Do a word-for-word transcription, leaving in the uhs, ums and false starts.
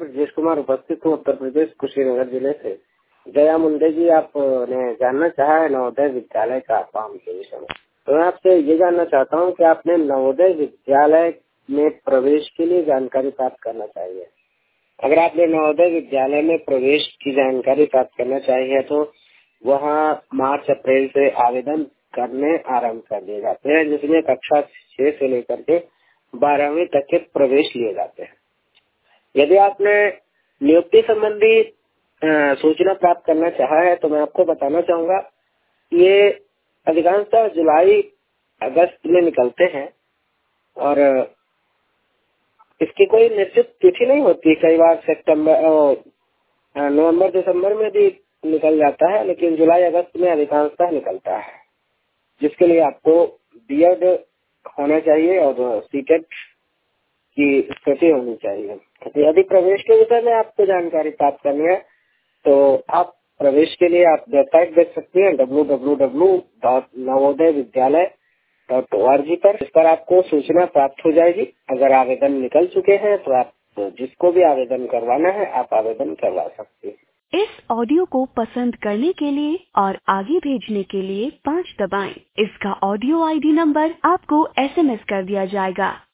राजेश कुमार उपस्थित हूँ उत्तर प्रदेश कुशीनगर जिले से। जया मुंडे जी, आपने जानना चाहा है नवोदय विद्यालय का काम के विषय में, तो मैं आपसे ये जानना चाहता हूँ कि आपने नवोदय विद्यालय में प्रवेश के लिए जानकारी प्राप्त करना चाहिए। अगर आपने नवोदय विद्यालय में प्रवेश की जानकारी प्राप्त करना चाहिए तो वहाँ मार्च अप्रैल से आवेदन करने आरंभ कर दिए जाते हैं, जिसमें कक्षा छह से लेकर के बारहवीं तक के प्रवेश लिए जाते हैं। यदि आपने नियुक्ति संबंधी सूचना प्राप्त करना चाहा है तो मैं आपको बताना चाहूंगा, ये अधिकांशतः जुलाई अगस्त में निकलते हैं और इसकी कोई निश्चित तिथि नहीं होती। कई बार सितंबर नवंबर दिसंबर में भी निकल जाता है, लेकिन जुलाई अगस्त में अधिकांशतः निकलता है, जिसके लिए आपको बीएड होना चाहिए और सीटेट की स्थिति होनी चाहिए। यदि प्रवेश के विषय में आपको जानकारी प्राप्त करनी है तो आप प्रवेश के लिए आप वेबसाइट देख सकते हैं W W W dot Navodaya Vidyalaya dot O R G पर। इस पर आपको सूचना प्राप्त हो जाएगी। अगर आवेदन निकल चुके हैं तो आप तो जिसको भी आवेदन करवाना है आप आवेदन करवा सकते हैं। इस ऑडियो को पसंद करने के लिए और आगे भेजने के लिए पाँच दबाएं। इसका ऑडियो आई डी नंबर आपको एस एम एस कर दिया जाएगा।